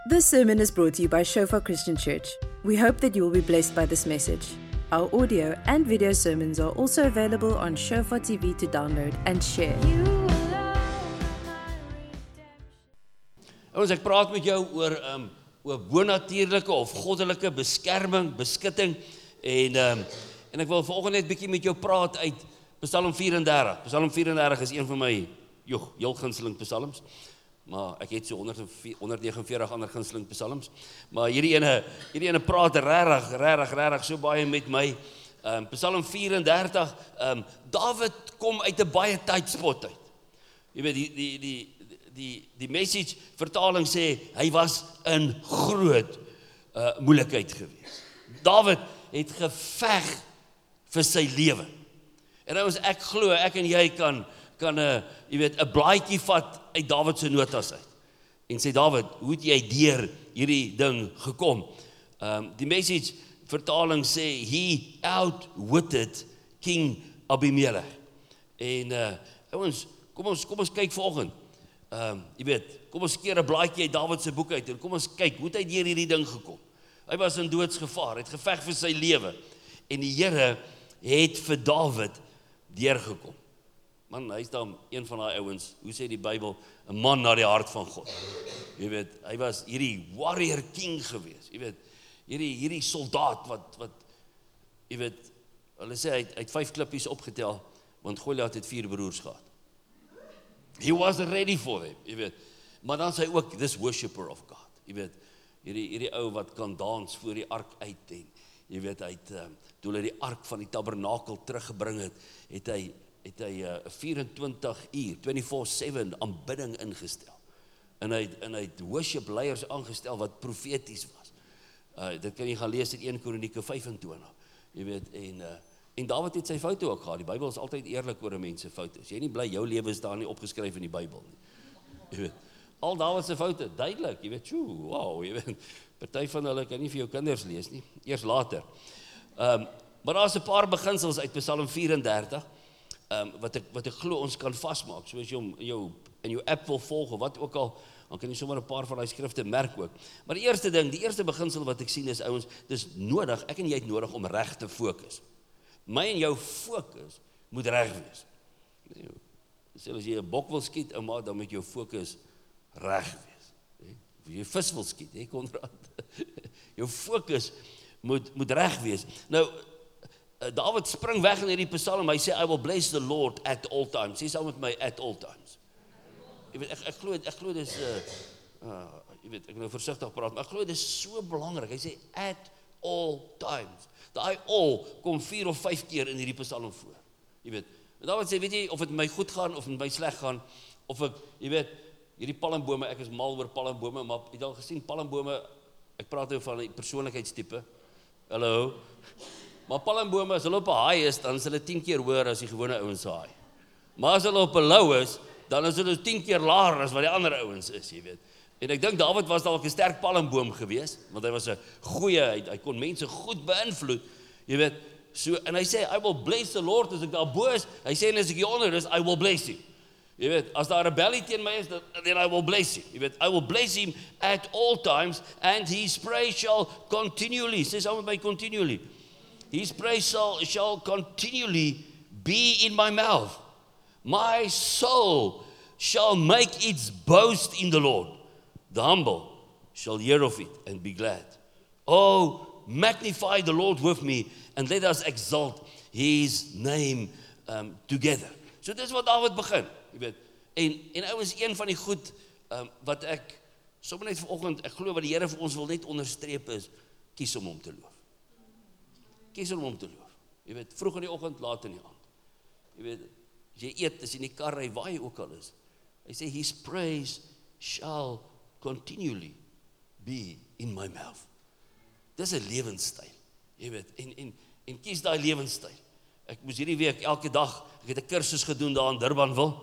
This sermon is brought to you by Shofar Christian Church. We hope that you will be blessed by this message. Our audio and video sermons are also available on Shofar TV to download and share. Ons ek praat met jou oor bonatuurlike of goddelike beskerming, beskutting en ek wil vanoggend net bietjie met jou praat uit Psalm 34. Psalm 34 is een van my heel gunsteling psalms. Maar ek het so 149 ander gunsteling psalms. Maar hierdie ene praat regtig so baie met my. Psalm 34, Dawid kom uit 'n baie tydspot uit. Jy weet die message vertaling sê hy was in groot moeilikheid gewees. Dawid het geveg vir sy lewe. En nou as ek glo, ek en jy kan 'n blaadjie vat uit Dawid se notas uit. En sê Dawid, hoe het jy deur hierdie ding gekom? Die message vertaling sê he outwitted King Abimelech. En ouens, kom ons kyk vanoggend. Kom ons keer 'n blaadjie uit Dawid se boek uit en kom ons kyk hoe het hy deur hierdie ding gekom. Hy was in doodsgevaar, het geveg vir sy lewe en die Here het vir Dawid deurgekom. Man, hy is dan een van daai ouens, hoe sê die Bybel, 'n man na die hart van God. Jy weet, hy was hierdie warrior king gewees. Jy weet, hierdie soldaat wat jy weet, hulle sê hy het 5 klippies opgetel, want Goliat het 4 broers gehad. He wasn't ready for them, jy weet. Maar dan sê hy ook, this worshipper of God. Jy weet, hierdie ou wat kan dans voor die ark uit en, jy weet, toe hy die ark van die tabernakel teruggebring het hy 24 uur, 24/7 aanbidding ingestel. En hy het worship leiers aangestel wat profeties was. Dit kan jy gaan lees in 1 Kronieke 25. Jy weet, en Dawid het sy foute ook gehad. Die Bybel is altyd eerlik oor 'n mens se foute. As jy nie bly jou lewe is daar nie opgeskryf in die Bybel nie. Jy weet, al Dawid se foute, duidelik, jy weet, wow, jy weet, party van hulle kan nie vir jou kinders lees nie, eers later. Maar daar's 'n paar beginsels uit Psalm 34, wat ek glo ons kan vasmaak, soos jy hom in jou app wil volg, of wat ook al, dan kan jy sommer 'n paar van die skrifte merk ook. Maar die eerste beginsel wat ek sien is, ouens, dis nodig, ek en jy het nodig om reg te fokus. My en jou fokus moet reg wees. Sê as jy 'n bok wil skiet, ouma, dan moet jou fokus reg wees. Of jy vis wil skiet, Konrad. Jou fokus moet reg wees. Nou, Dawid spring weg in hierdie psalm, hy sê, I will bless the Lord at all times. Sê saam met my, at all times. Jy weet, ek glo dis, jy weet, ek nou versigtig praat, maar ek glo dis so belangrik. Hy sê, at all times. Daai all kom 4 of 5 keer in hierdie psalm voor. Jy weet, en Dawid sê, weet jy, of het my goed gaan, of het my sleg gaan, of ek, jy weet, hierdie palmbome, ek is mal oor palmbome, maar jy het al gesien, palmbome, ek praat nou van die persoonlikheidstipe, hallo, maar palmbome, as hulle op 'n haai is, dan is hulle 10 keer hoër as die gewone ouens se haai. Maar as hulle op 'n lou is, dan is hulle 10 keer laer as wat die ander ouens is, jy weet. En ek dink Dawid was dalk 'n sterk palmboom geweest, want hy was 'n goeie, hy kon mense goed beïnvloed, jy weet. So, en hy sê, I will bless the Lord, as ek daar bo is, hy sê, en as ek hier onder is, I will bless him. Jy weet, as daar 'n rebellie teen my is, then I will bless him. Jy weet, I will bless him at all times, and his praise shall continually, sê saam met my, continually. His praise shall continually be in my mouth. My soul shall make its boast in the Lord. The humble shall hear of it and be glad. Oh, magnify the Lord with me, and let us exalt his name together. So dis wat Dawid begin, jy weet. En ouens, een van die goed wat ek sommer net vanoggend, ek glo wat die Here vir ons wil net onderstreep is, kies om hom te loof. Kies om hom te loof. Jy weet, vroeg in die oggend, laat in die aand. Jy weet, as jy eet, as jy in die kar ry, waar jy ook al is. Hy sê, his praise shall continually be in my mouth. Dis 'n lewenstyl. Jy weet, en kies daai lewenstyl. Ek moes hierdie week elke dag, ek het 'n kursus gedoen daar in Durbanville.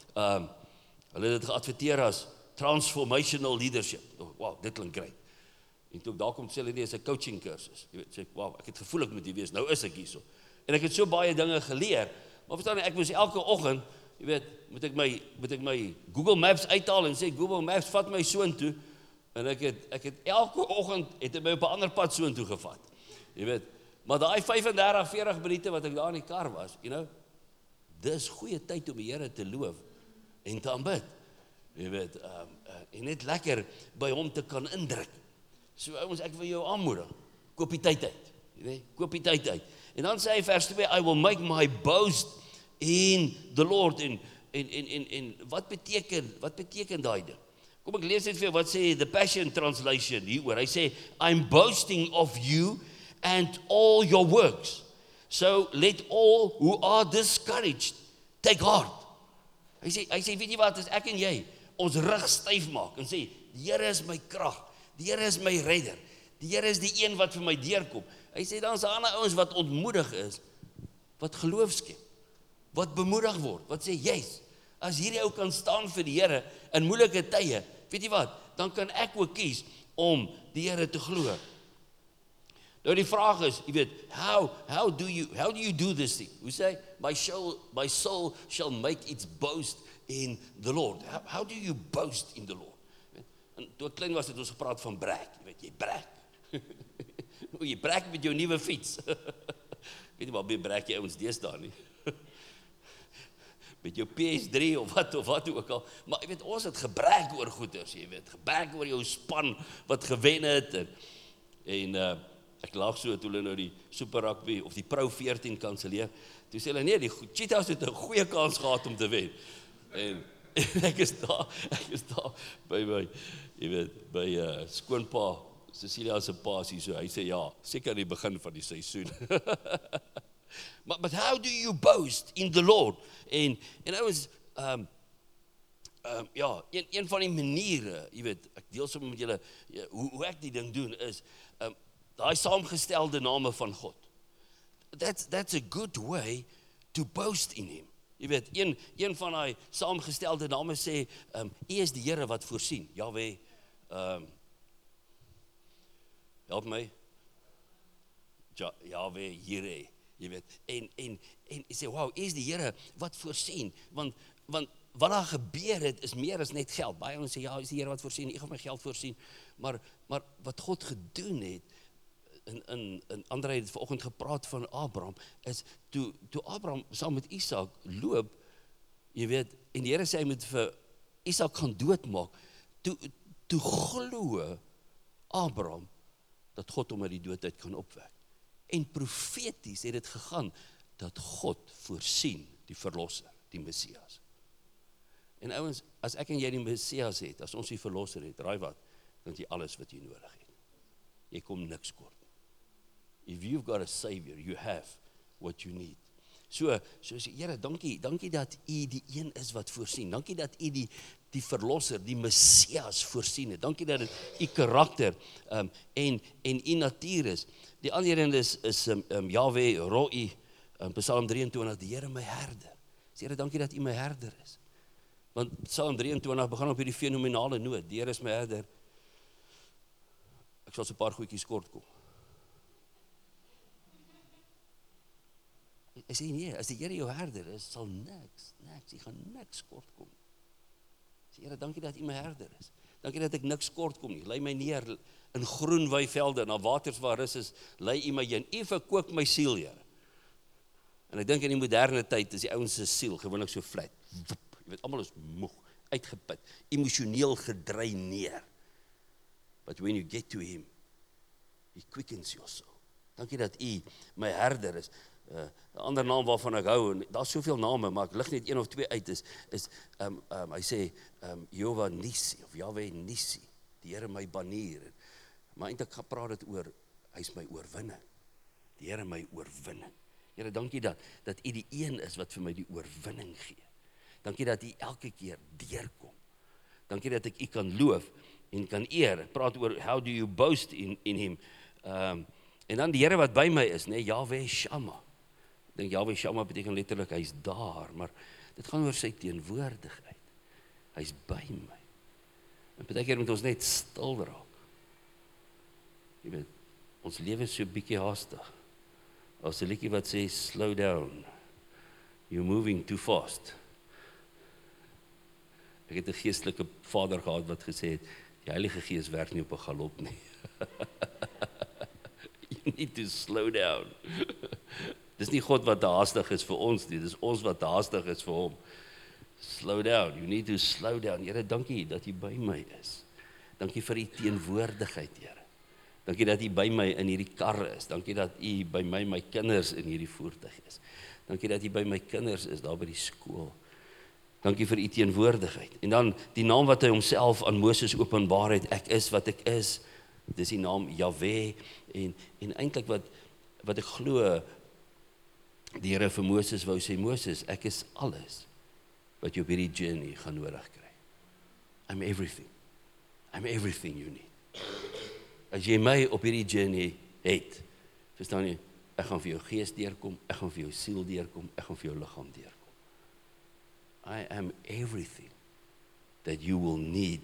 Hulle het dit geadverteer as transformational leadership. Wow, dit klink great. En toe ek daar kom sê hulle, nee, is 'n coaching kursus. Jy weet, sê ek, wow, ek het gevoel ek moet hier wees, nou is ek hierso. En ek het so baie dinge geleer, maar verstaan jy, ek moes elke oggend, jy weet, moet ek my Google Maps uithaal en sê, Google Maps, vat my soontoe, En ek het elke oggend het my op 'n ander pad soontoe gevat. Jy weet, maar daai 35, 40 minute wat ek daar in die kar was, dis goeie tyd om die Here te loof en te aanbid. Jy weet, en net lekker by hom te kan indruk. So ouens, ek wil jou aanmoedig, koop die tyd uit. Jy weet, koop die tyd uit. En dan sê hy vers 2, I will make my boast in the Lord. En wat beteken daai ding? Kom ek lees net vir jou wat sê the Passion Translation hieroor. Hy sê, I'm boasting of you and all your works. So let all who are discouraged take heart. Hy sê, weet jy wat, as ek en jy ons rug styf maak en sê, die Here is my krag, die Here is my redder, die Here is die een wat vir my deurkom. Hy sê, dan is daar ander ouens wat ontmoedig is, wat geloof skep, wat bemoedig word, wat sê, yes, as hierdie ou kan staan vir die Here in moeilike tye, weet jy wat, dan kan ek ook kies om die Here te glo. Nou die vraag is, jy weet, how do you do this thing? Hoe sê, my soul shall make its boast in the Lord. How do you boast in the Lord? En toe ek klein was, het ons gepraat van brag, jy weet, jy brag. Jy brag met jou nuwe fiets. Weet jy waar brag jy ons deesdae nie? Met jou PS3 of wat ook al. Maar jy weet, ons het gebrag oor goeders, jy weet, gebrag oor jou span wat gewen het. En ek lag so toe hulle nou die Super Rugby of die Pro 14 kanseleer. Toe sê hulle, nee, die Cheetahs het 'n goeie kans gehad om te wen. En ek is daar by my, jy weet, by skoonpa, Cecilia se pa, so hy sê, ja, seker aan die begin van die seisoen. But how do you boast in the Lord? En ouens, ja, een van die maniere, jy weet, ek deel sommer met julle, hoe ek die ding doen is, daai saamgestelde name van God. That's a good way to boast in him. Jy weet, een van daai saamgestelde name sê, U is die Here wat voorsien. Jahwe, help my. Jahwe, Jireh, jy weet. En sê, wow, U is die Here wat voorsien. Want wat daar gebeur het, is meer as net geld. Baie ons sê, ja, is die Here wat voorsien, ek gaan my geld voorsien. Maar wat God gedoen het, en André het vanoggend gepraat van Abraham, is toe Abraham saam met Isak loop, jy weet, en die Here sê hy moet vir Isak gaan doodmaak, toe glo Abraham dat God hom uit die dood uit kan opwek. En profeties het dit gegaan dat God voorsien die verlosser, die Messias. En ouens, as ek en jy die Messias het, as ons die verlosser het, raai wat, dan het jy alles wat jy nodig het. Jy kom niks kort. If you've got a Savior, you have what you need. So sê, Here, dankie dat U die een is wat voorsien. Dankie dat U die verlosser, die Messias voorsien het. Dankie dat dit U karakter en U natuur is. Die ander een is Jahwe, Roi, Psalm 23, die Here my herder. Sê, Here, dankie dat U my herder is. Want Psalm 23 begin op hierdie fenomenale noot. Die Here is my herder. Ek sal so 'n paar goedjies kort kom. Hy sê nee, as die Here jou herder is, sal niks, jy gaan niks kort kom. Sê, Here, dankie dat U my herder is. Dankie dat ek niks kort kom nie. Lei my neer in groen weivelde, na waters waar rus is, lei U my heen. U verkoop my siel, Here. En ek dink in die moderne tyd is die ouens se siel gewoonlik so flat. Jy weet, almal is moeg, uitgeput, emosioneel gedreineer. But when you get to Him, He quickens your soul. Dankie dat U my herder is. 'n ander naam waarvan ek hou, en daar's soveel name, maar ek lig net een of twee uit, is hy sê, Jehovah Nissi, of Yahweh Nissi, die Here my banier. Maar eintlik praat dit oor, hy's my oorwinning. Die Here my oorwinning. Here, dankie dat U die een is wat vir my die oorwinning gee. Dankie dat U elke keer deurkom. Dankie dat ek U kan loof en kan eer. Ek praat oor how do you boast in Him. En dan die Here wat by my is, Yahweh Shammah. Ek dink Yahweh Shammah beteken letterlik hy's daar, maar dit gaan oor sy teenwoordigheid. Hy's by my. En baie keer moet ons net stil raak. Jy weet, ons lewe is so bietjie haastig. As 'n liedjie wat sê slow down. You're moving too fast. Ek het 'n geestelike vader gehad wat gesê het, Die Heilige Gees werk nie op 'n galop nie. You need to slow down. Dis nie God wat te haastig is vir ons nie, dis ons wat te haastig is vir hom. Slow down, you need to slow down. Here, dankie dat U by my is. Dankie vir U teenwoordigheid, Here. Dankie dat U by my in hierdie kar is. Dankie dat U by my kinders in hierdie voertuig is. Dankie dat U by my kinders is, daar by die skool. Dankie vir U teenwoordigheid. En dan die naam wat hy homself aan Moses openbaar het, ek is wat ek is. Dis die naam Jahweh. En eintlik wat ek glo, die Here vir Moses wou sê, Moses, ek is alles wat jy op hierdie journey gaan nodig kry. I'm everything. I'm everything you need. As jy my op hierdie journey het, verstaan jy, ek gaan vir jou gees deurkom, ek gaan vir jou siel deurkom, ek gaan vir jou liggaam deurkom. I am everything that you will need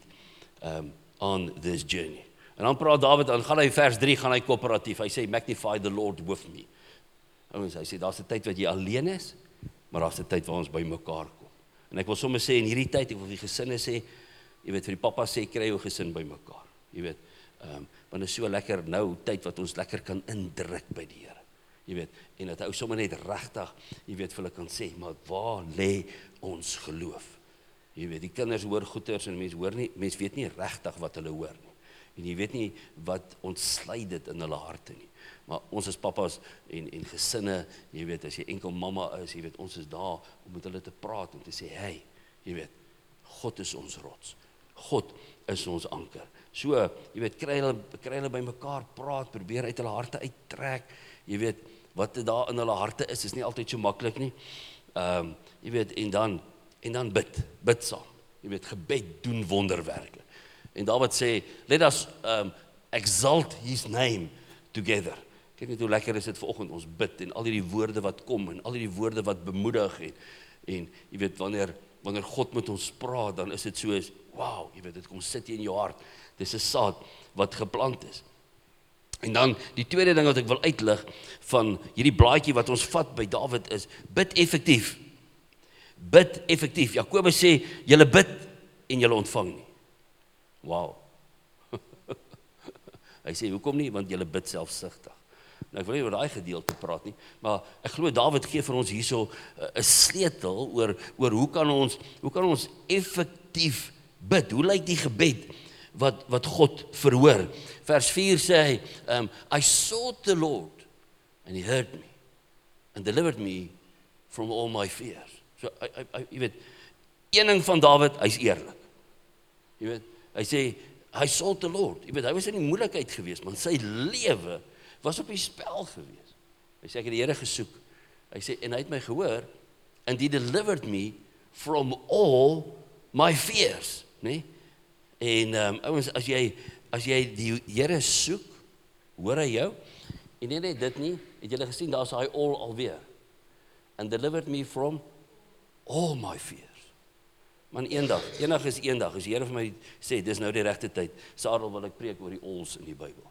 on this journey. En dan praat Dawid, dan gaan hy vers 3, gaan hy koöperatief, hy sê, magnify the Lord with me. Ouens, hy sê, daar's 'n tyd wat jy alleen is, maar daar's 'n tyd waar ons by mekaar kom. En ek wil sommer sê, in hierdie tyd, ek wil vir die gesinne sê, jy weet, vir die papa sê, kry jou gesin by mekaar. Jy weet, want is so lekker nou, tyd wat ons lekker kan indruk by die Here. Jy weet, en dat ou sommer net regtig, jy weet, vir hulle kan sê, maar waar lê ons geloof? Jy weet, die kinders hoor goeters en mens weet nie regtig wat hulle hoor nie. En jy weet nie wat ontsluit dit in hulle harte nie. Maar ons as papas en gesinne, jy weet, as jy enkel mamma is, jy weet, ons is daar om met hulle te praat en te sê, hey, jy weet, God is ons rots. God is ons anker. So, jy weet, kry hulle by mekaar praat, probeer uit hulle harte uittrek. Jy weet, wat daar in hulle harte is nie altyd so maklik nie. Jy weet, en dan bid saam. Jy weet, gebed doen wonderwerke. En Dawid sê, let us exalt his name together. Kyk net hoe lekker is dit vanoggend, ons bid en al die woorde wat kom en al die woorde wat bemoedig en jy weet, wanneer God met ons praat, dan is dit soos, wow, jy weet, dit kom sit hier in jou hart. Dis 'n saad wat geplant is. En dan die tweede ding wat ek wil uitlig van hierdie blaadjie wat ons vat by Dawid is, bid effektief. Bid effektief. Jakobus sê, julle bid en julle ontvang nie. Wow. Hy sê, hoekom nie? Want julle bid selfsugtig. Nou, ek wil nie oor daai gedeelte praat nie, maar ek glo Dawid gee vir ons hierso 'n sleutel oor hoe kan ons effektief bid? Hoe lyk die gebed wat God verhoor? Vers 4 sê hy, I sought the Lord and he heard me and delivered me from all my fears. So, jy weet, een ding van Dawid, hy's eerlik. Jy weet, hy sê, hy sought the Lord. Jy weet, hy was in die moeilikheid geweest, maar sy lewe was op die spel geweest. Hy sê, ek het die Here gesoek. Hy sê, en hy het my gehoor, and he delivered me from all my fears. Nee? En ouens, as jy die Here soek, hoor hy jou, en nie net dit nie, het julle gesien, daar is hy all alweer. And delivered me from all my fears. Man, eendag is eendag, as die Here vir my sê, dis nou die regte tyd, Sarel wil ek preek oor die alls in die Bybel.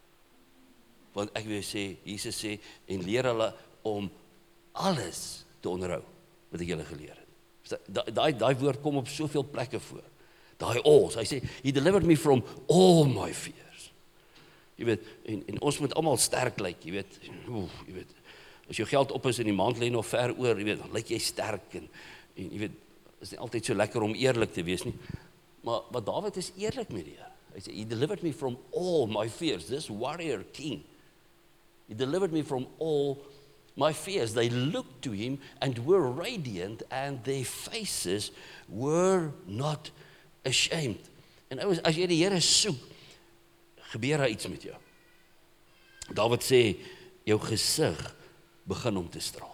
Want ek wil sê, Jesus sê, en leer hulle om alles te onderhou, wat ek julle geleer het. Daai woord kom op soveel plekke voor. Daai alls, hy sê, he delivered me from all my fears. Jy weet, en ons moet almal sterk lyk, jy weet, as jou geld op is en die maand lê nog ver oor, jy weet, dan lyk jy sterk en jy weet, is nie altyd so lekker om eerlik te wees nie, maar Dawid is eerlik met die Here. Hy sê, he delivered me from all my fears, this warrior king, he delivered me from all my fears. They looked to him and were radiant and their faces were not ashamed. En as jy die Here soek, gebeur daar iets met jou. Dawid sê, jou gesig begin om te straal.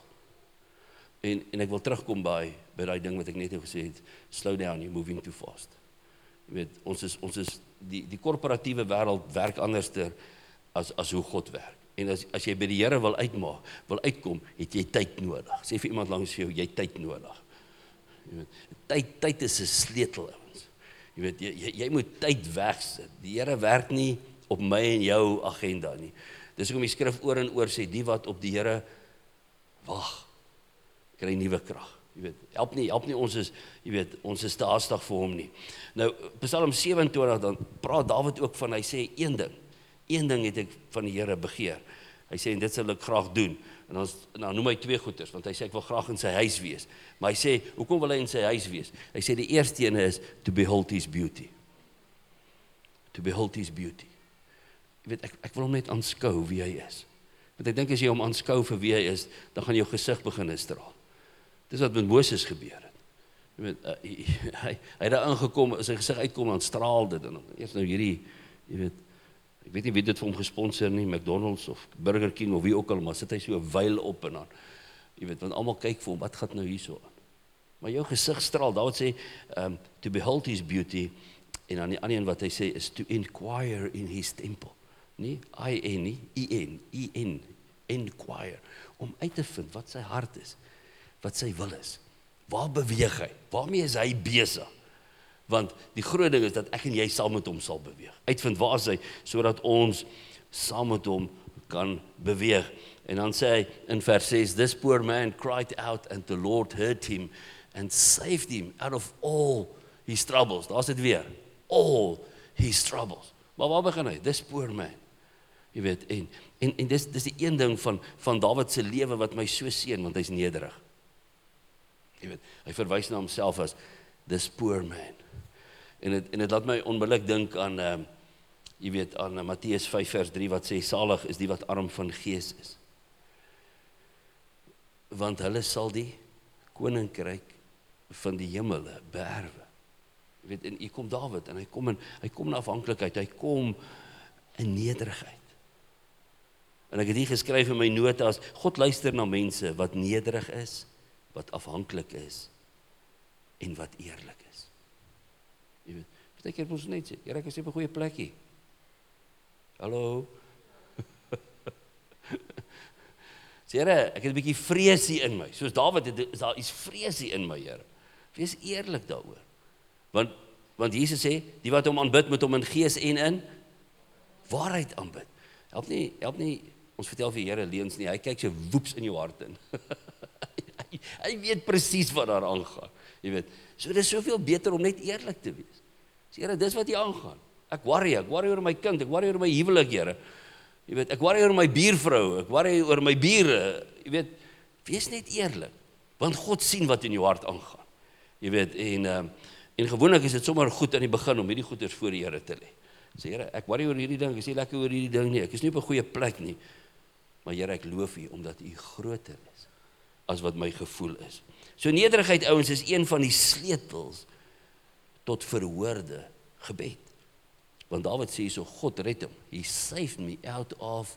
En ek wil terugkom by daai ding wat ek net gesê het, slow down, you're moving too fast. Jy weet, ons is die korporatiewe wêreld werk anderster as hoe God werk. En as jy by die Here wil uitkom, het jy tyd nodig. Sê vir iemand langs jou, jy het tyd nodig. Jy weet, tyd is 'n sleutel, ouens. Jy weet, jy moet tyd wegsit. Die Here werk nie op my en jou agenda nie. Dis hoekom die skrif oor en oor sê, die wat op die Here wag, kry nuwe krag. Jy weet, help nie ons is, jy weet, ons is te haastig vir hom nie. Nou, Psalm 27, dan praat Dawid ook van, hy sê, een ding het ek van die Here begeer. Hy sê, en dit sal ek graag doen. En dan noem hy 2 goeders, want hy sê, ek wil graag in sy huis wees. Maar hy sê, hoekom wil hy in sy huis wees? Hy sê, die eerste ene is, to behold his beauty. To behold his beauty. Jy weet, ek wil hom net aanskou wie hy is. Want ek dink as jy hom aanskou vir wie hy is, dan gaan jou gesig begin straal. Dis wat met Moses gebeur het. Jy weet, hy het daar ingekom, as sy gesig uitkom, dan straal dit, en dan eers nou hierdie, jy weet, ek weet nie wie dit vir hom gesponsor nie, McDonald's of Burger King of wie ook al, maar sit hy so 'n wyl op en dan, jy weet, want almal kyk vir hom, wat gaan nou hierso aan? Maar jou gesig straal, Dawid sê, to behold his beauty, en dan die ander een wat hy sê, is to inquire in his temple. Nie, I-N, nie, I-N, inquire, om uit te vind wat sy hart is, wat sy wil is, waar beweeg hy, waarmee is hy besig? Want die groot ding is dat ek en jy saam met hom sal beweeg. Uitvind waar is hy, sodat ons saam met hom kan beweeg. En dan sê hy in vers 6, this poor man cried out and the Lord heard him and saved him out of all his troubles. Daar's dit weer, all his troubles. Maar waar begin hy? This poor man. Jy weet, en dis die een ding van Dawid se lewe wat my so seën, want hy's nederig. Jy weet, hy verwys na homself as this poor man. En dit laat my onmiddellik dink aan, jy weet, aan Matteus 5 vers 3 wat sê, salig is die wat arm van gees is. Want hulle sal die koninkryk van die hemele beerwe. Jy weet, en hier kom Dawid, en hy kom in afhanklikheid, hy kom in nederigheid. En ek het hier geskryf in my notas, God luister na mense wat nederig is, wat afhanklik is, en wat eerlik is. Jy weet, partykeer moet ons net sê, Here, ek is op 'n goeie plekkie. Hallo? Sê, Here, ek het 'n bietjie vrees hier in my. Soos Dawid, is daar iets vrees hier in my, Here. Wees eerlik daaroor. Want Jesus sê, die wat hom aanbid, moet hom in gees en in waarheid aanbid. Help nie, ons vertel vir Here leuns nie, hy kyk so woeps in jou hart in. Hy weet presies wat daar aangaan. Jy weet, so dit is soveel beter om net eerlik te wees. Sê, Here, dis wat hier aangaan. Ek worry oor my kind, ek worry oor my huwelik, Here. Jy weet, ek worry oor my buurvrou, ek worry oor my bure. Jy weet, wees net eerlik, want God sien wat in jou hart aangaan. Jy weet, en gewoonlik is dit sommer goed aan die begin om hierdie goeders voor die Here te lê. Sê, Here, ek worry oor hierdie ding, ek is nie lekker oor hierdie ding nie, ek is nie op 'n goeie plek nie. Maar Here, ek loof U omdat U groter is as wat my gevoel is. So nederigheid, ouens, is een van die sleutels tot verhoorde gebed. Want Dawid sê so, God red hom. He saved me out of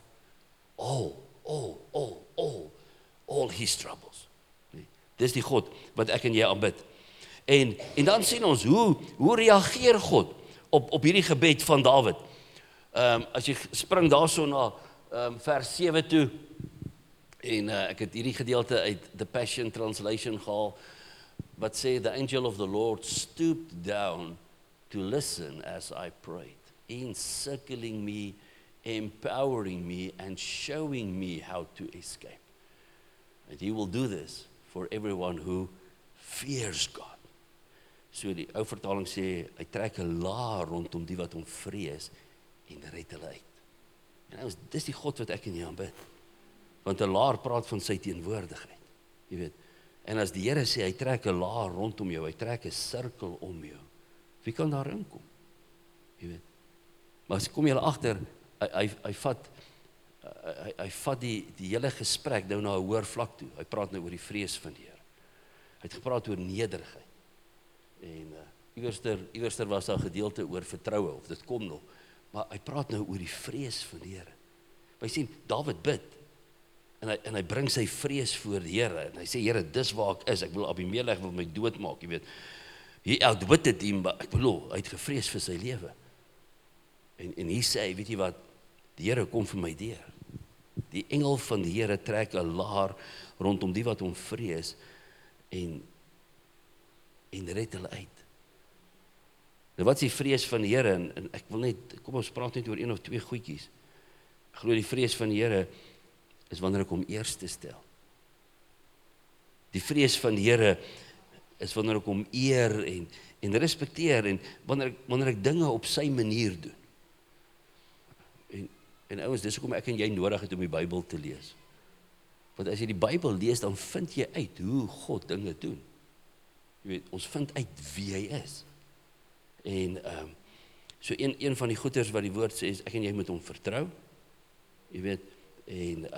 all his troubles. Dis die God wat ek en jy aanbid. En dan sien ons, hoe reageer God op hierdie gebed van Dawid? As jy spring daarso na vers 7 toe, en ek het hierdie gedeelte uit The Passion Translation gehaal, wat sê, the angel of the Lord stooped down to listen as I prayed, encircling me, empowering me, and showing me how to escape. And He will do this for everyone who fears God. So die ou vertaling sê, hy trek 'n laar rondom die wat hom vrees, en red hulle uit. En nou, dis die God wat ek en jy aanbid. Want 'n laar praat van sy teenwoordigheid. Jy weet, en as die Here sê, hy trek 'n laar rondom jou, hy trek 'n sirkel om jou, wie kan daar inkom? Jy weet, maar as kom jy agter, hy vat die hele gesprek nou na 'n hoër vlak toe. Hy praat nou oor die vrees van die Here. Hy het gepraat oor nederigheid. En iewerster was daar gedeelte oor vertroue, of dit kom nog, maar hy praat nou oor die vrees van die Here. Hy sien, Dawid bid, en hy bring sy vrees voor die Here, en hy sê, Here, dis waar ek is, ek wil Abimelech wil my doodmaak, jy weet, hy outwit dit hom, maar ek bedoel, hy het gevrees vir sy lewe. En hy sê, weet jy wat, die Here kom vir my deur. Die engel van die Here trek 'n laar rondom die wat hom vrees, en red hulle uit. Nou wat is die vrees van die Here, en ek wil net, kom ons praat net oor 1 of 2 goedjies. Ek glo die vrees van die Here is wanneer ek hom eers te stel. Die vrees van die Here is wanneer ek hom eer en respekteer en wanneer ek dinge op sy manier doen. En ouens, dis hoekom ek en jy nodig het om die Bybel te lees. Want as jy die Bybel lees, dan vind jy uit hoe God dinge doen. Jy weet, ons vind uit wie hy is. En so een van die goeders wat die woord sê is, ek en jy moet hom vertrou. Jy weet, en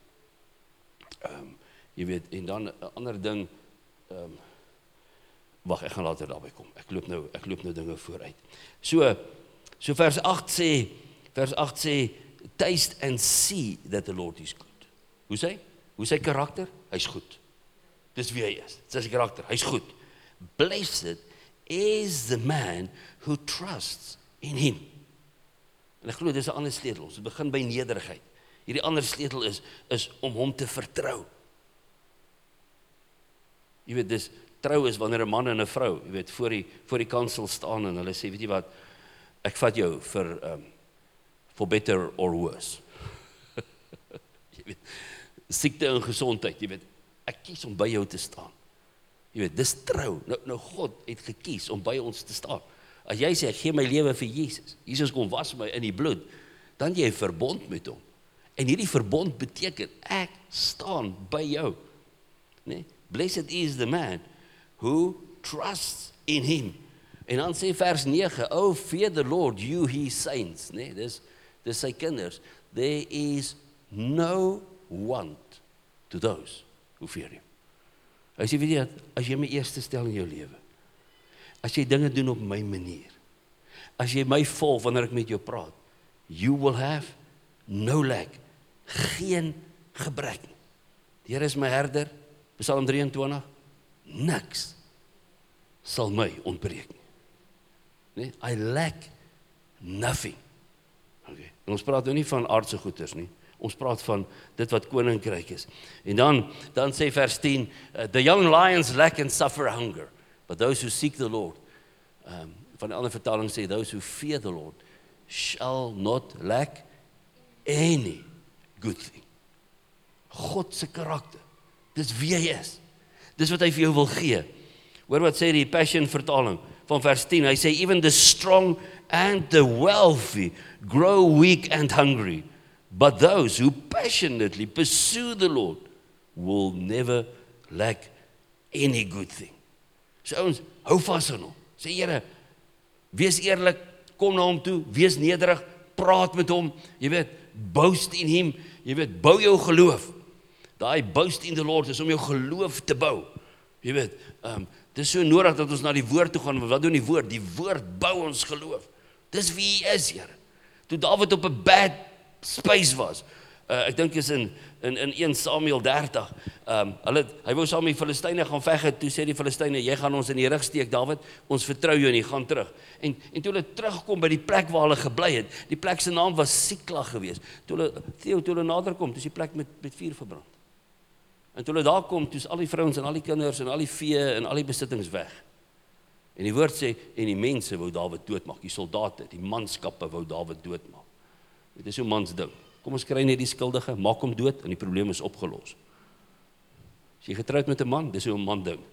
jy weet, en dan 'n ander ding, wag, ek gaan later daarby kom. Ek loop nou dinge vooruit. So vers 8 sê, taste and see that the Lord is good. Hoe sy karakter? Hy's goed. Dis wie hy is. Dis sy karakter. Hy's goed. Blessed is the man who trusts in him. En ek glo dis 'n ander sleutel. Ons begin by nederigheid. Hierdie ander sleutel is om hom te vertrou. Jy weet, trou is wanneer 'n man en 'n vrou, jy weet, voor die kansel staan en hulle sê, weet jy wat, ek vat jou for better or worse. Jy weet, siekte en gesondheid, jy weet, ek kies om by jou te staan. Jy weet, dis trou. Nou God het gekies om by ons te staan. As jy sê, ek gee my lewe vir Jesus, Jesus kom was my in die bloed, dan jy 'n verbond met hom. En hierdie verbond beteken, ek staan by jou. Nee? Blessed is the man who trusts in him. En dan sê vers 9, oh, fear the Lord, you his saints. Nee, dis sy kinders. There is no want to those who fear him. As jy weet, as jy my eerste stel in jou lewe, as jy dinge doen op my manier, as jy my volg wanneer ek met jou praat, you will have no lack, geen gebrek. Die Here is my herder, Psalm 23, niks sal my ontbreek nie. Nee, I lack nothing. Okay. En ons praat nou nie van aardse goeders nie. Ons praat van dit wat koninkryk is. En dan sê vers 10, the young lions lack and suffer hunger, but those who seek the Lord, van die ander vertaling sê, those who fear the Lord, shall not lack any good thing. God se karakter, dis wie hy is. Dis wat hy vir jou wil gee. Hoor wat sê die Passion vertaling van vers 10, hy sê, even the strong and the wealthy grow weak and hungry, but those who passionately pursue the Lord will never lack any good thing. So ons, hou vas aan hom. Sê, Here, wees eerlik, kom na hom toe, wees nederig, praat met hom, jy weet, boast in hom, jy weet, bou jou geloof. Daai boast in the Lord is om jou geloof te bou. Jy weet, dis so nodig dat ons na die woord toe gaan. Wat doen die woord? Die woord bou ons geloof. Dis wie hy is, Here. Toe Dawid op 'n bad space was, ek dink is in 1 Samuel 30, hy wou saam met die Filistyne gaan veg het, toe sê die Filistyne, jy gaan ons in die rug steek, Dawid, ons vertrou jou en jy gaan terug. En toe hulle terugkom by die plek waar hulle gebly het, die plek se naam was Siklag geweest. Toe hulle nader kom, toe is die plek met vuur verbrand. En toe hulle daar kom, toe is al die vrouens en al die kinders en al die vee en al die besittings weg. En die woord sê, en die mense wou Dawid doodmaak, die soldate, die manskappe wou Dawid doodmaak. Dit is so mans ding. Kom ons kry net die skuldige, maak hom dood en die probleem is opgelos. As jy getroud met 'n man, dis so 'n man ding.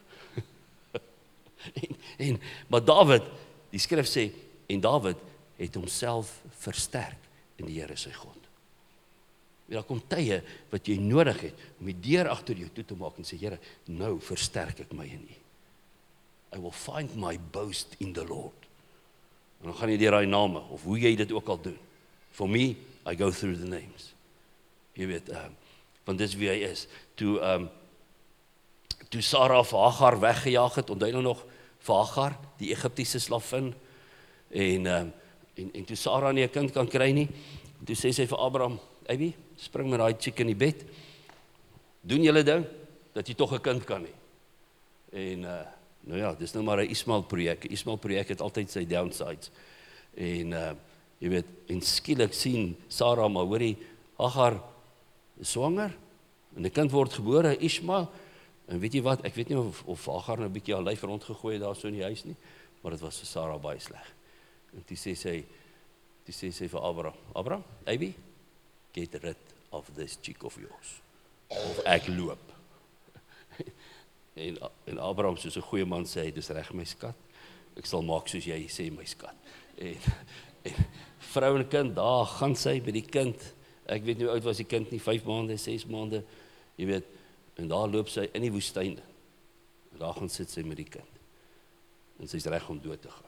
Maar Dawid, die skrif sê, en Dawid het homself versterk in die Here sy God. Daar kom tye wat jy nodig het om die deur agter jou toe te maak en sê, Here, nou versterk ek my in U. I will find my boast in the Lord. En dan gaan jy deur daai name, of hoe jy dit ook al doen. For me, I go through the names. Jy weet, want dis wie hy is. Toe Sarah vir Hagar weggejaag het, onthou nog vir Hagar, die Egiptiese slavin, en toe Sarah nie 'n kind kan kry nie, toe sê sy vir Abraham, Abby, spring met daai chick in die bed, doen julle ding, dat jy tog 'n kind kan hê. En nou ja, dis nou maar 'n Ismael projek. Ismael projek het altyd sy downsides. En jy weet, en skielik sien Sarah, maar hoorie, Hagar is swanger, en die kind word gebore, Ismael, en weet jy wat, ek weet nie of Hagar nou 'n bietjie haar lyf rondgegooi daar so in die huis nie, maar dit was vir Sarah baie sleg. En toe sê sy vir Abraham, Abby, get rid of this chick of yours, of ek loop. En Abraham soos 'n goeie man sê, dis reg my skat, ek sal maak soos jy sê my skat. En vrou en kind, daar gaan sy by die kind, ek weet nie hoe oud was die kind nie, 5 maande, 6 maande, jy weet, en daar loop sy in die woestyn, en daar gaan sit sy met die kind, en sy is reg om dood te gaan.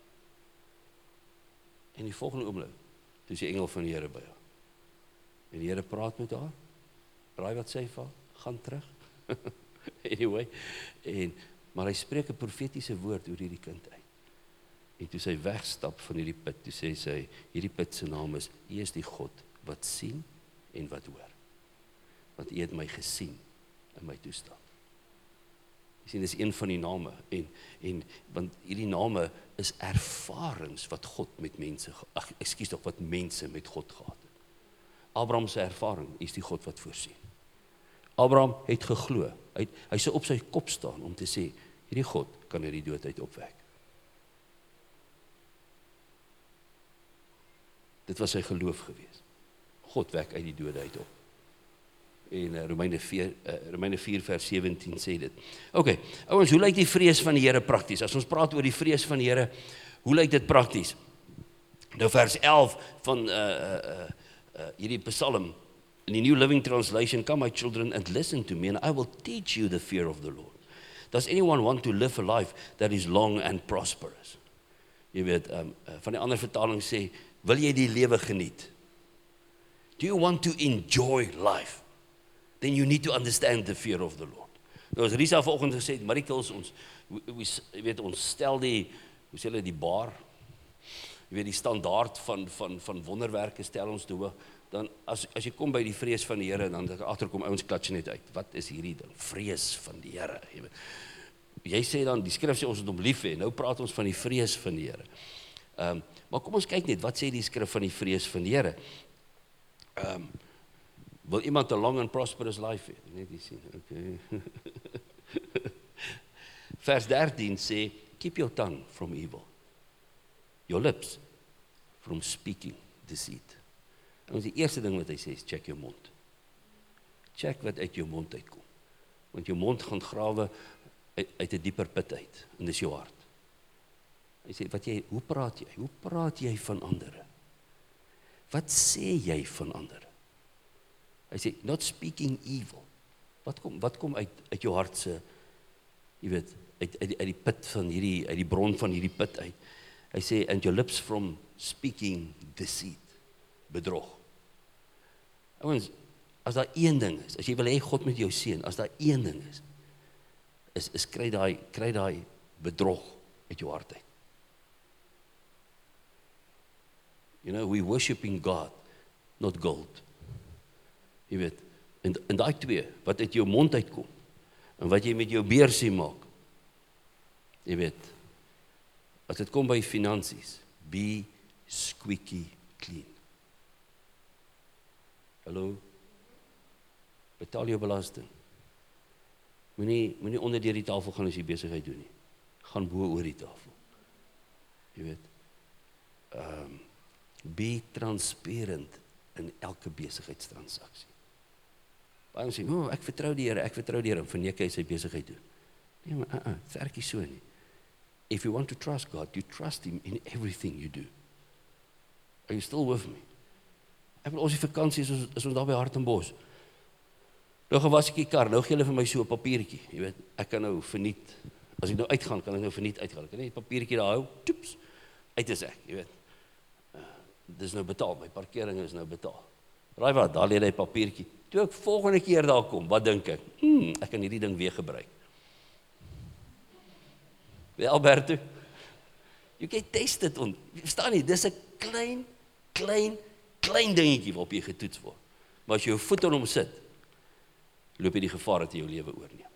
En die volgende oomblik, toe is die engel van die Here by haar, en die Here praat met haar, raai wat sy val, gaan terug, anyway, maar hy spreek 'n profetiese woord oor hierdie kind uit. En toe sy wegstap van hierdie put, toe sê sy, hierdie put se naam is, U is die God wat sien en wat hoor. Want U het my gesien in my toestand. Jy sien, dis een van die name, want hierdie name is ervarings wat God met mense, wat mense met God gehad het. Abraham se ervaring is die God wat voorsien. Abraham het geglo, hy sou op sy kop staan om te sê, hierdie God kan uit die dood uit opwek. Dit was sy geloof gewees. God wek uit die dode uit op. En Romeine 4 vers 17 sê dit. Ok, ouens, hoe lyk die vrees van die Here prakties? As ons praat oor die vrees van die Here, hoe lyk dit prakties? Nou vers 11 van hierdie Psalm, in die New Living Translation, come my children and listen to me and I will teach you the fear of the Lord. Does anyone want to live a life that is long and prosperous? Jy weet, van die ander vertaling sê, wil jy die lewe geniet? Do you want to enjoy life? Then you need to understand the fear of the Lord. Nou as Risa vanoggend gesê het, Marikels, ons stel die, hoe sê hulle, die bar, jy weet, die standaard van wonderwerke stel ons toe, dan as jy kom by die vrees van die Here, dan agterkom ouens klats net uit. Wat is hierdie ding? Vrees van die Here. Jy sê dan, die skrif sê ons moet hom lief hê, nou praat ons van die vrees van die Here. Maar kom ons kyk net, wat sê die skrif van die vrees van die Here? Wil iemand 'n long and prosperous life hê? Net die sien, okay. Vers 13 sê, keep your tongue from evil. Your lips from speaking deceit. En die eerste ding wat hy sê is, check jou mond. Check wat uit jou mond uitkom. Want jou mond gaan grawe uit 'n dieper put uit, en dis jou hart. Hy sê, hoe praat jy? Hoe praat jy van ander? Wat sê jy van ander? Hy sê, not speaking evil. Wat kom uit jou hart se, jy weet, uit die put van hierdie, uit die bron van hierdie put uit. Hy sê, and your lips from speaking deceit. Bedrog. Ouens, as daar een ding is, as jy wil hê God met jou seën, as daar een ding is kry daai bedrog uit jou hart uit. You know, we worshiping God, not gold. Jy weet, en daai twee, wat uit jou mond uitkom, en wat jy met jou beursie maak, jy weet, as dit kom by finansies, be squeaky clean. Hallo? Betaal jou belasting. Moenie onder deur die tafel gaan as jy besigheid doen nie. Gaan bo oor die tafel. Jy weet, be transparent in elke besigheidstransaksie. Baie mense sê, ek vertrou die Here, en verneek hy sy besigheid doen. Nee, maar dit werk nie so nie. If you want to trust God, you trust Him in everything you do. Are you still with me? Ek wil ons die vakansie, is ons daar by Hartenbos. Nou gewas ek die kar, nou gee hulle vir my so 'n papiertjie, jy weet, ek kan nou verniet, as ek nou uitgaan, kan ek nou verniet uitgaan, ek kan net die papiertjie daar hou, toeps, uit is ek, jy weet, dis nou betaal, my parkering is nou betaal. Raai wat, daar lê hy papiertjie, toe ek volgende keer daar kom, wat dink ek? Ek kan hierdie ding weer gebruik. Alberto, you can taste it on, verstaan nie, dis 'n klein dingetjie waarop jy getoets word. Maar as jy jou voet aan hom sit, loop jy die gevaar dat jy jou lewe oorneem.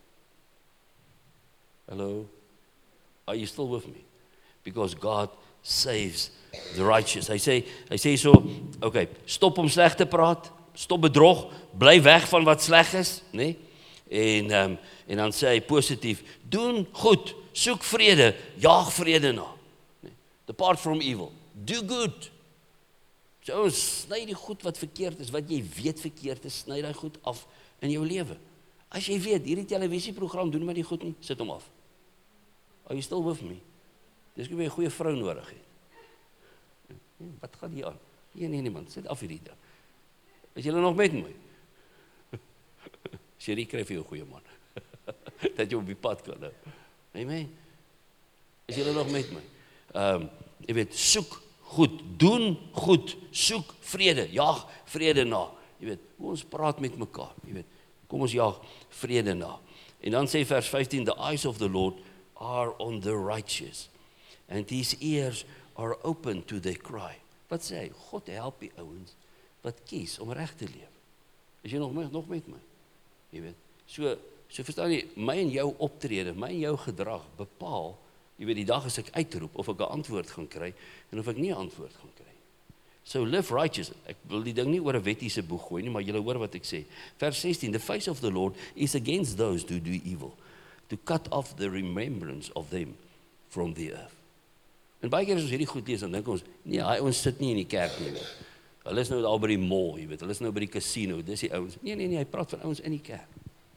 Hello? Are you still with me? Because God saves the righteous. Hy sê so, okay, stop om sleg te praat, stop bedrog, bly weg van wat sleg is, nee? En dan sê hy positief, doen goed, soek vrede, jaag vrede na. Nee? Depart from evil, do good. So ons sny die goed wat verkeerd is, wat jy weet verkeerd is, sny daai goed af in jou lewe. As jy weet, hierdie televisieprogram doen my nie goed nie, sit hom af. Are you still with me? Dis hoe jy 'n goeie vrou nodig het. Wat gaan hier aan? Nee man, sit af hierdie ding. Is julle nog met my? Sherry kry vir jou 'n goeie man. Dat jy op die pad kan hou. Amen. Is julle nog met my? Jy weet, soek goed, doen goed, soek vrede, jaag vrede na. Jy weet, hoe ons praat met mekaar, jy weet, kom ons jaag vrede na. En dan sê vers 15, the eyes of the Lord are on the righteous, and his ears are open to their cry. Wat sê hy? God help die ouens wat kies om reg te leef. Is jy nog met my? Jy weet, so verstaan jy, my en jou optrede, my en jou gedrag bepaal, jy weet, die dag as ek uitroep, of ek 'n antwoord gaan kry, en of ek nie 'n antwoord gaan kry. So live righteous. Ek wil die ding nie oor 'n wettiese boeg gooi nie, maar julle hoor wat ek sê. Vers 16, the face of the Lord is against those who do evil, to cut off the remembrance of them from the earth. En baie keer as ons hierdie goed lees, dan dink ons, nee, hy ons sit nie in die kerk nie. Hulle is nou daar by die mall, jy weet, hulle is nou by die casino, dis die ouens. Nee, hy praat van ouens in die kerk.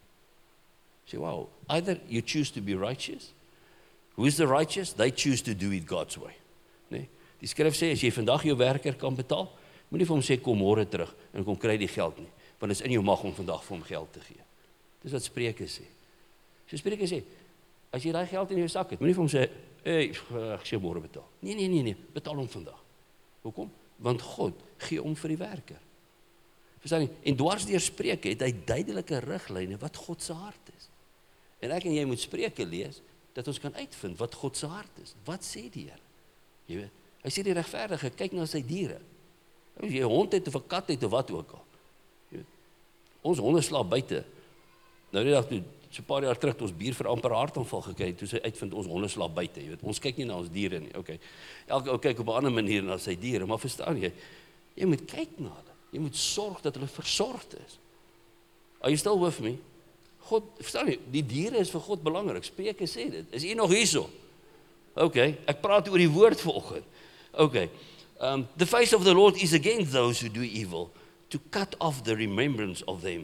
Sê, wow, either you choose to be righteous. Who is the righteous? They choose to do it God's way. Nee? Die skrif sê, as jy vandag jou werker kan betaal, moenie vir hom sê, kom môre terug, en kom kry die geld nie, want dit is in jou mag om vandag vir hom geld te gee. Dis wat Spreuke sê. So Spreuke sê, as jy daai geld in jou sak het, moenie vir hom sê, ek sê môre betaal. Nee, betaal hom vandag. Hoekom? Want God gee om vir die werker. Verstaan jy? En dwars deur Spreuke het hy duidelike riglyne wat God se hart is. En ek en jy moet Spreuke lees, dat ons kan uitvind wat God se hart is. Wat sê die Here? Jy weet, hy sê die regverdige, kyk na sy diere. As jy 'n hond het of 'n kat het of wat ook al. Jy weet, ons honde slaap buite. Nou die dag toe, so 'n paar jaar terug, ons buur vir amper hartaanval gekry, toe sy uitvind ons honde slaap buite. Jy weet, ons kyk nie na ons diere nie. Okay. Elke ou kyk op 'n ander manier na sy diere, maar verstaan jy? Jy moet kyk na hulle. Jy moet sorg dat hulle versorgd is. Are you still with me? God, verstaan jy, die diere is vir God belangrik. Spreuke sê dit. Is u nog hierso? Okay, ek praat oor die woord vanoggend. Okay. The face of the Lord is against those who do evil, to cut off the remembrance of them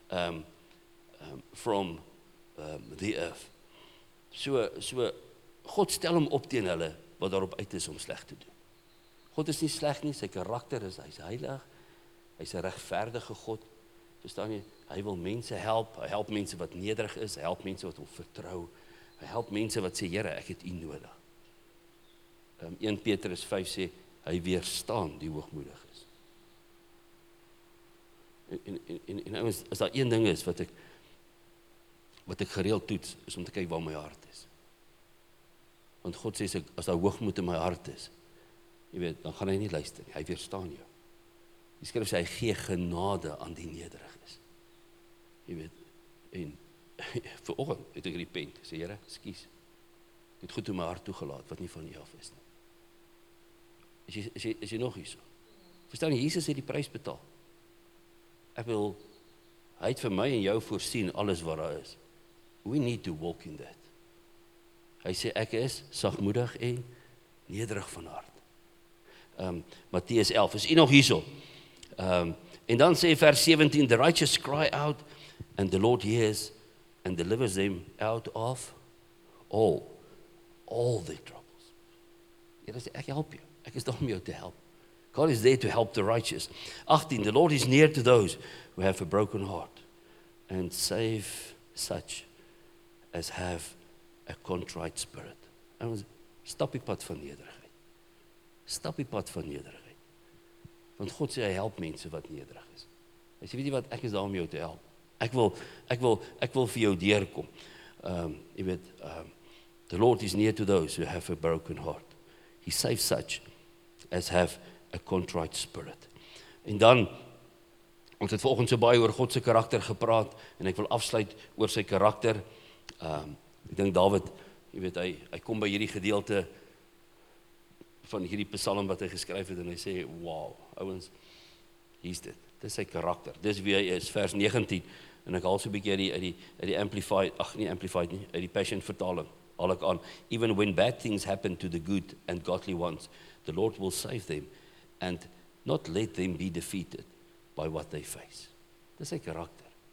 from the earth. So God stel hom op teen hulle wat daarop uit is om sleg te doen. God is nie sleg nie, sy karakter is, hy's heilig, hy's 'n regverdige God. Verstaan jy? Hy wil mense help, hy help mense wat nederig is, hy help mense wat hom vertrou, hy help mense wat sê, Here, ek het u nodig. 1 Petrus 5 sê, hy weerstaan die hoogmoedig is. En ouens, as daar een ding is wat ek gereeld toets, is om te kyk waar my hart is. Want God sê, as daar hoogmoed in my hart is, jy weet, dan gaan hy nie luister nie, hy weerstaan jou. Die skrif sê, hy gee genade aan die nederig is. Jy weet, en vanoggend het ek repent, sê, Here, ekskuus, ek het goed in my hart toegelaat, wat nie van U af is nie. Is jy nog hier so? Verstaan jy, Jesus het die prys betaal. Hy het vir my en jou voorsien alles wat daar is. We need to walk in that. Hy sê, ek is sagmoedig en nederig van hart. Matteus 11, is u nog hier so? En dan sê vers 17, the righteous cry out, and the Lord hears and delivers them out of all their troubles. Here sê, ek help jou. Ek is daar om jou te help. God is there to help the righteous. 18, the Lord is near to those who have a broken heart and save such as have a contrite spirit. En stap die pad van nederigheid. Stap die pad van nederigheid. Want God sê, hy help mense wat nederig is. Hy sê, weet jy wat, ek is daar om jou te help. Ek wil vir jou deurkom. Jy weet, the Lord is near to those who have a broken heart. He saves such as have a contrite spirit. En dan, ons het vanoggend so baie oor God se karakter gepraat, en ek wil afsluit oor sy karakter. Ek dink Dawid, jy weet, hy kom by hierdie gedeelte van hierdie psalm wat hy geskryf het, en hy sê, wow, ouens, hier's dit. Dis sy karakter, dis wie hy is, vers 19, en ek haal so 'n bietjie uit die amplified, uit die Passion vertaling, haal ek aan, even when bad things happen to the good and godly ones, the Lord will save them, and not let them be defeated by what they face. Dis sy karakter.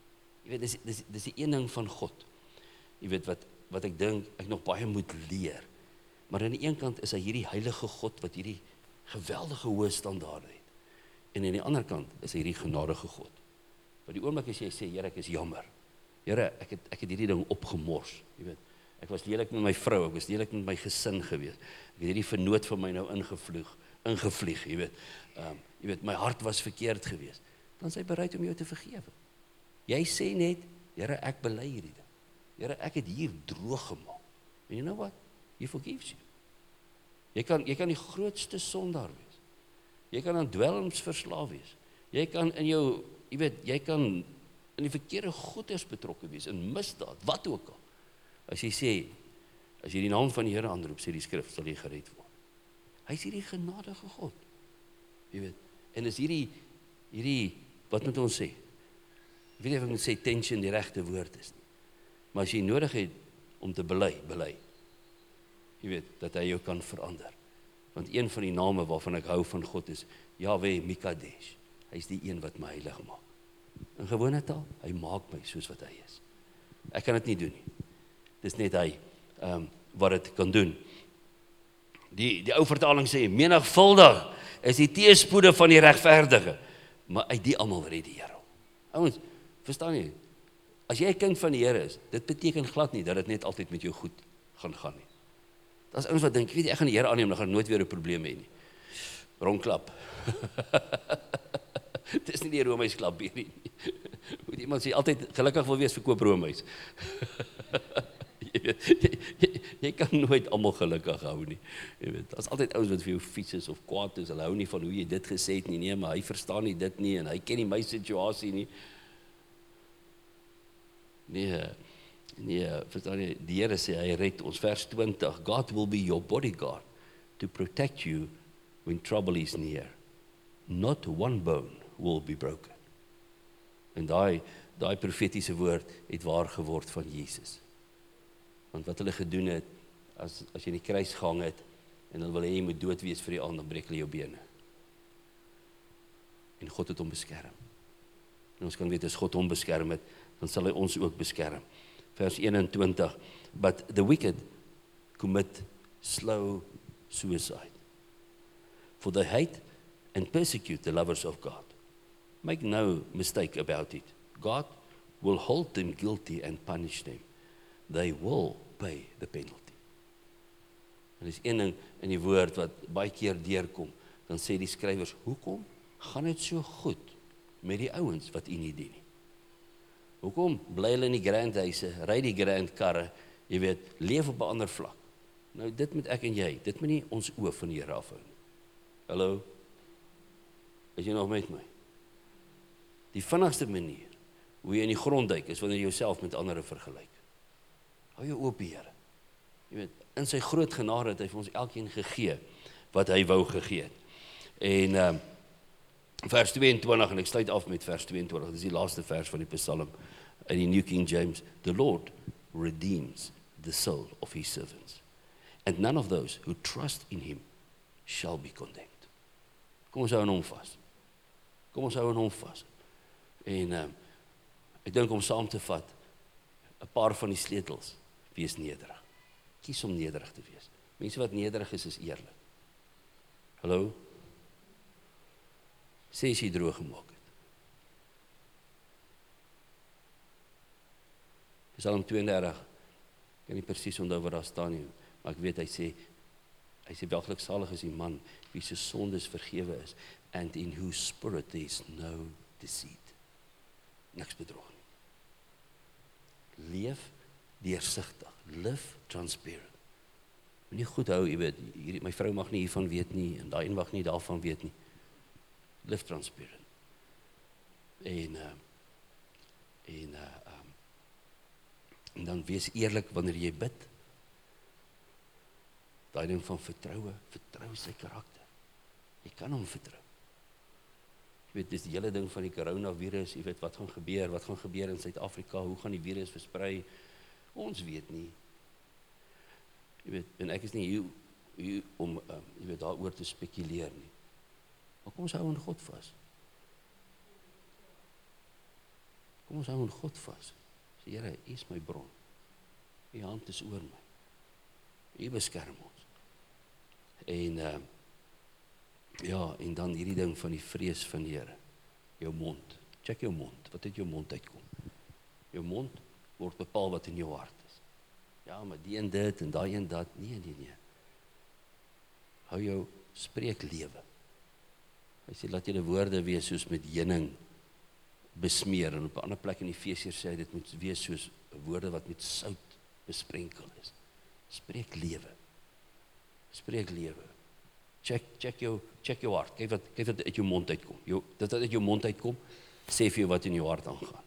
Jy weet, dis die een ding van God. Jy weet wat ek dink, ek nog baie moet leer. Maar aan die een kant is hy hierdie heilige God, wat hierdie geweldige hoë standaarde het. En aan die ander kant is hy hierdie genadige God. By die oomblik as jy sê, Here, ek is jammer. Here, ek het hierdie ding opgemors. Jy weet, ek was lelik met my vrou, ek was lelik met my gesin gewees. Ek het hierdie vernoot van my nou ingevlieg, jy weet, my hart was verkeerd gewees. Dan is hy bereid om jou te vergewe. Jy sê net, Here, ek bely hierdie ding. Here, ek het hier droog gemaak. En you know what? He forgives you. Jy kan die grootste sondaar wees. Jy kan aan dwelms verslaaf wees. Jy kan jy kan in die verkeerde goeders betrokke wees, in misdaad, wat ook al. As jy die naam van die Here aanroep, sê die skrif, sal jy gered word. Hy is hierdie genadige God. Jy weet, en is hierdie, wat moet ons sê? Ek weet nie of ek moet sê tension die regte woord is nie. Maar as jy nodig het om te bely. Jy weet, dat hy jou kan verander. Want een van die name waarvan ek hou van God is Yahweh Mikadesh. Hy is die een wat my heilig maak. In gewone taal, hy maak my soos wat hy is. Ek kan dit nie doen nie. Dis net hy wat dit kan doen. Die ou vertaling sê, menigvuldig is die teëspoede van die regverdige, maar uit die almal red die Here. Ouens, verstaan jy? As jy 'n kind van die Here is, dit beteken glad nie dat dit net altyd met jou goed gaan nie. Daar's ouens wat dink, ek gaan die Here aanneem, dan gaan nooit weer 'n probleem hê nie. Rondklap. Dit is nie die roomhuis klap hier nie. Moet iemand sê, altyd gelukkig wil wees, verkoop roomhuis. Jy kan nooit almal gelukkig hou nie. Jy weet, daar's altyd ouens wat vir jou vies is of kwaad is, hulle hou nie van hoe jy dit gesê het nie, nee, maar hy verstaan nie dit nie, en hy ken nie my situasie nie. Nee, verstaan jy, die Here sê, hy red ons, vers 20, God will be your bodyguard to protect you when trouble is near. Not one bone will be broken. En daai profetiese woord het waar geword van Jesus. Want wat hulle gedoen het, as jy in die kruis gehang het, en hulle wil hê jy moet dood wees vir die ander, dan breek hulle jou bene. En God het hom beskerm. En ons kan weet, as God hom beskerm het, dan sal hy ons ook beskerm. Vers 21, but the wicked commit slow suicide, for they hate and persecute the lovers of God. Make no mistake about it. God will hold them guilty and punish them. They will pay the penalty. En dis een ding in die woord wat baie keer deurkom, dan sê die skrywers, hoekom gaan dit so goed met die ouens wat u nie dien nie? Hoekom bly hulle in die grand huise, ry die grand karre, jy weet, leef op 'n ander vlak? Nou dit moet ek en jy, dit moet nie ons oë van die Here afhou nie. Hallo? Is jy nog met my? Die vinnigste manier hoe jy in die grond duik is wanneer jy jouself met ander vergelyk. Hou jou oop, Here. Jy weet, in sy groot genade het hy vir ons elkeen gegee wat hy wou gegee het. En vers 22, en ek sluit af met vers 22, dit is die laaste vers van die Psalm in die New King James. The Lord redeems the soul of his servants, and none of those who trust in him shall be condemned. Kom ons hou aan hom vas. Kom ons hou aan hom vas. En ek dink om saam te vat, 'n paar van die sleutels, wees nederig. Kies om nederig te wees. Mense wat nederig is eerlik. Hallo? Sê as jy droog gemaak het. Psalm 32, ek kan nie presies onthou wat daar staan nie, maar ek weet hy sê welgeluksalig is die man wie se sondes vergewe is, and in whose spirit there is no deceit. Niks bedrog nie. Leef deursigtig, live transparent. Moenie goed hou, jy weet, my vrou mag nie hiervan weet nie, en daai een mag nie daarvan weet nie. Live transparent. En dan wees eerlik wanneer jy bid. Daai ding van vertrou sy karakter. Jy kan hom vertrou. Jy weet, dis die hele ding van die coronavirus, jy weet, wat gaan gebeur in Suid-Afrika, hoe gaan die virus versprei, ons weet nie. Jy weet, en ek is nie hier om, jy weet, daaroor te spekuleer nie. Maar kom ons hou aan God vas. Kom ons hou aan God vas. Sê, Here, U is my bron. U hand is oor my. U beskerm ons. En ja, en dan hierdie ding van die vrees van die Here. Jou mond. Check jou mond. Wat uit jou mond uitkom? Jou mond word bepaal wat in jou hart is. Ja, maar die en dit en daai en dat. Nee. Hou jou, spreek lewe. Hy sê, laat julle woorde wees soos met heuning besmeer. En op 'n ander plek in Efesiërs sê hy, dit moet wees soos woorde wat met sout besprenkel is. Spreek lewe. Spreek lewe. Check jou hart. Kyk wat uit jou mond uitkom. Dit wat uit jou mond uitkom, sê vir jou wat in jou hart aangaan.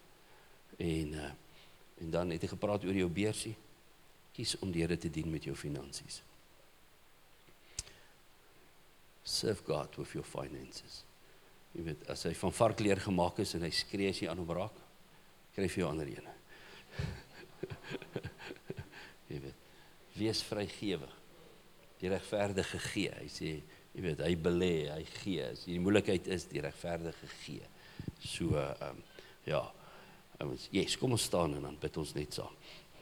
En dan het hy gepraat oor jou beursie. Kies om die Here te dien met jou finansies. Serve God with your finances. Jy weet, as hy van varkleer gemaak is en hy skree as jy aan hom raak, kry vir jou ander ene. Jy weet, wees vrygewig. Die regverdige gee. Hy sê, jy weet, hy belê, hy gee. As die moeilikheid is, die regverdige gee. So, ja, yes, kom ons staan en dan bid ons net saam.